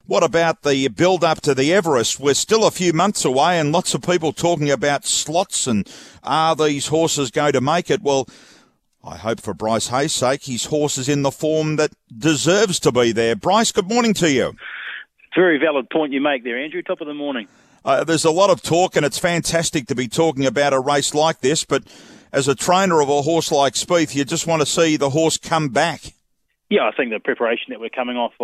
What about the build-up to the Everest? We're still a few months away and lots of people talking about slots and are these horses going to make it? Well, I hope for Bryce Hayes' sake his horse is in the form that deserves to be there. Bryce, good morning to you. Very valid point you make there, Andrew. Top of the morning. There's a lot of talk and it's fantastic to be talking about a race like this, but as a trainer of a horse like Spieth, you just want to see the horse come back. Yeah, I think the preparation that we're coming off,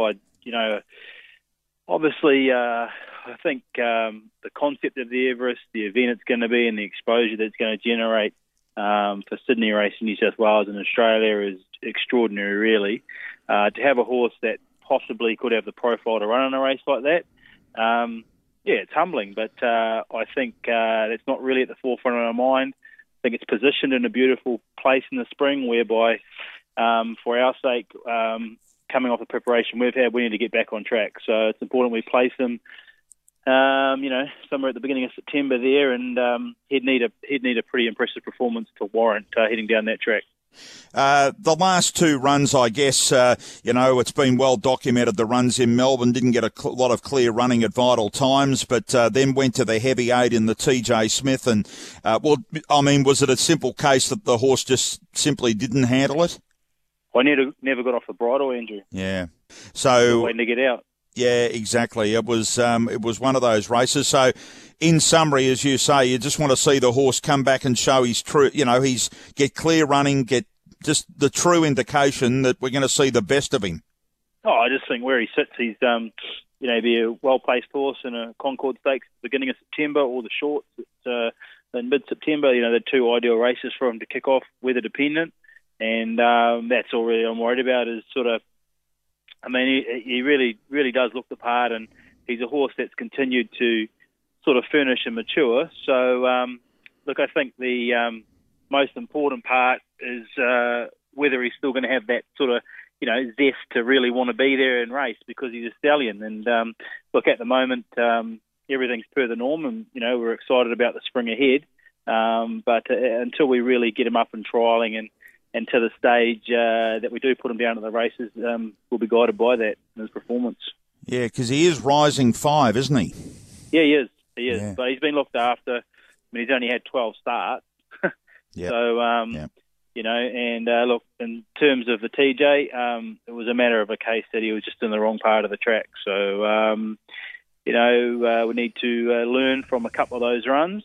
obviously, I think the concept of the Everest, the event it's going to be, and the exposure that it's going to generate for Sydney race in New South Wales and Australia is extraordinary, really. To have a horse that possibly could have the profile to run in a race like that, it's humbling, but I think it's not really at the forefront of our mind. I think it's positioned in a beautiful place in the spring whereby, for our sake, coming off the preparation we've had, we need to get back on track. So it's important we place him, somewhere at the beginning of September there, and he'd need a pretty impressive performance to warrant heading down that track. The last two runs, I guess, it's been well documented. The runs in Melbourne didn't get a lot of clear running at vital times, but then went to the heavy 8 in the TJ Smith. And, was it a simple case that the horse just simply didn't handle it? I never got off the bridle, Andrew. Yeah. So waiting to get out. Yeah, exactly. It was one of those races. So, in summary, as you say, you just want to see the horse come back and show his true, get clear running, get just the true indication that we're going to see the best of him. Oh, I just think where he sits, he's, be a well-placed horse in a Concord Stakes at the beginning of September, or the shorts in mid-September. They're two ideal races for him to kick off, weather dependent, and that's all really I'm worried about is sort of. He really, really does look the part, and he's a horse that's continued to sort of furnish and mature. So, I think the most important part is whether he's still going to have that sort of, zest to really want to be there and race because he's a stallion. And, at the moment, everything's per the norm, and, we're excited about the spring ahead. But until we really get him up and trialling and to the stage that we do put him down to the races, we'll be guided by that in his performance. Yeah, because he is rising 5, isn't he? Yeah, he is. Yeah. But he's been looked after. He's only had 12 starts. Yep. So, Yep. In terms of the TJ, it was a matter of a case that he was just in the wrong part of the track. So, we need to learn from a couple of those runs.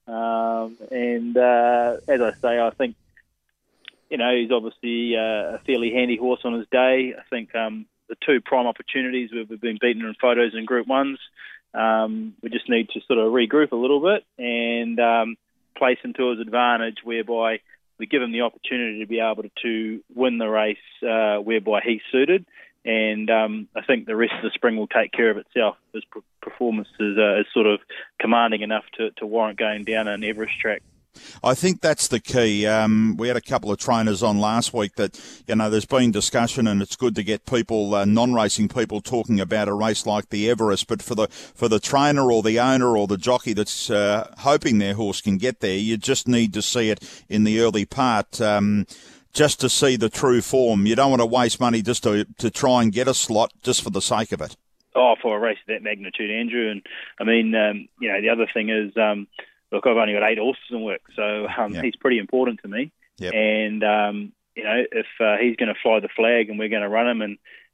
As I say, I think, he's obviously a fairly handy horse on his day. I think the two prime opportunities we've been beaten in photos in Group 1s. We just need to sort of regroup a little bit and place him to his advantage, whereby we give him the opportunity to be able to win the race whereby he's suited. And I think the rest of the spring will take care of itself. His performance is sort of commanding enough to warrant going down an Everest track. I think that's the key. We had a couple of trainers on last week that, there's been discussion, and it's good to get people, non-racing people, talking about a race like the Everest. But for the trainer or the owner or the jockey that's hoping their horse can get there, you just need to see it in the early part, just to see the true form. You don't want to waste money just to try and get a slot just for the sake of it. Oh, for a race of that magnitude, Andrew. And the other thing is. Look, I've only got 8 horses in work, so he's pretty important to me. Yep. And, if he's going to fly the flag and we're going to run him in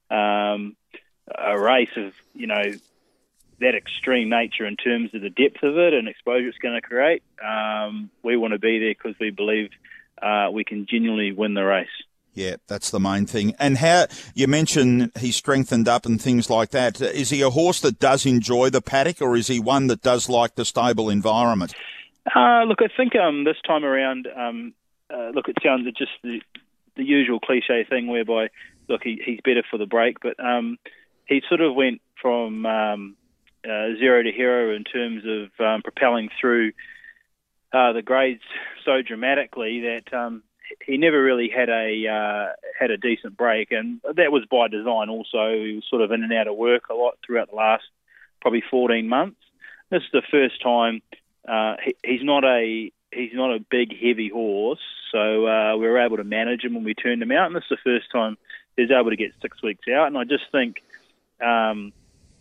a race of, that extreme nature in terms of the depth of it and exposure it's going to create, we want to be there because we believe we can genuinely win the race. Yeah, that's the main thing. And how you mentioned he's strengthened up and things like that. Is he a horse that does enjoy the paddock, or is he one that does like the stable environment? I think this time around, it sounds just the usual cliche thing whereby, he's better for the break, but he sort of went from zero to hero in terms of propelling through the grades so dramatically that he never really had a decent break, and that was by design. Also, he was sort of in and out of work a lot throughout the last probably 14 months. This is the first time he's not a big heavy horse, so we were able to manage him when we turned him out, and this is the first time he was able to get 6 weeks out. And I just think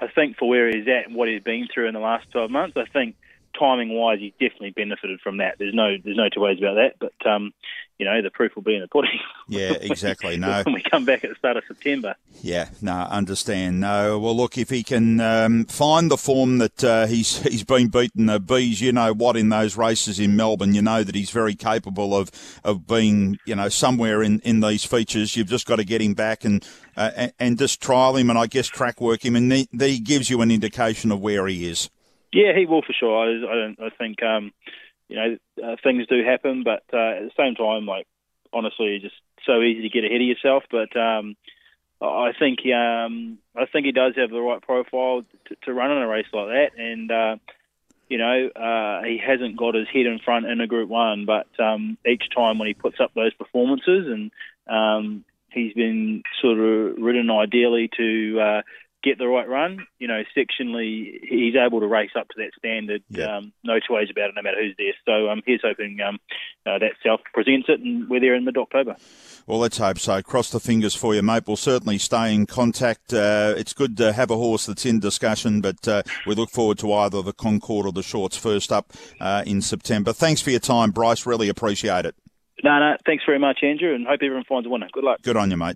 I think for where he's at and what he's been through in the last 12 months, I think timing-wise, he's definitely benefited from that. There's no two ways about that. But the proof will be in the pudding. Yeah, exactly. No, when we come back at the start of September. Yeah, no, understand. No, well, look, if he can find the form that he's been beaten the Bees, you know what, in those races in Melbourne, you know that he's very capable of being, somewhere in these features. You've just got to get him back and just trial him and I guess track work him, and he gives you an indication of where he is. Yeah, he will for sure. I think things do happen, but at the same time, honestly, it's just so easy to get ahead of yourself. But I think he does have the right profile to run in a race like that, and he hasn't got his head in front in a Group 1, but each time when he puts up those performances, and he's been sort of ridden ideally to get the right run, sectionally, he's able to race up to that standard. Yeah. No two ways about it, no matter who's there. So here's hoping that self presents it, and we're there in mid-October. Well, let's hope so. Cross the fingers for you, mate. We'll certainly stay in contact. It's good to have a horse that's in discussion, but we look forward to either the Concord or the Shorts first up in September. Thanks for your time, Bryce. Really appreciate it. No, thanks very much, Andrew, and hope everyone finds a winner. Good luck. Good on you, mate.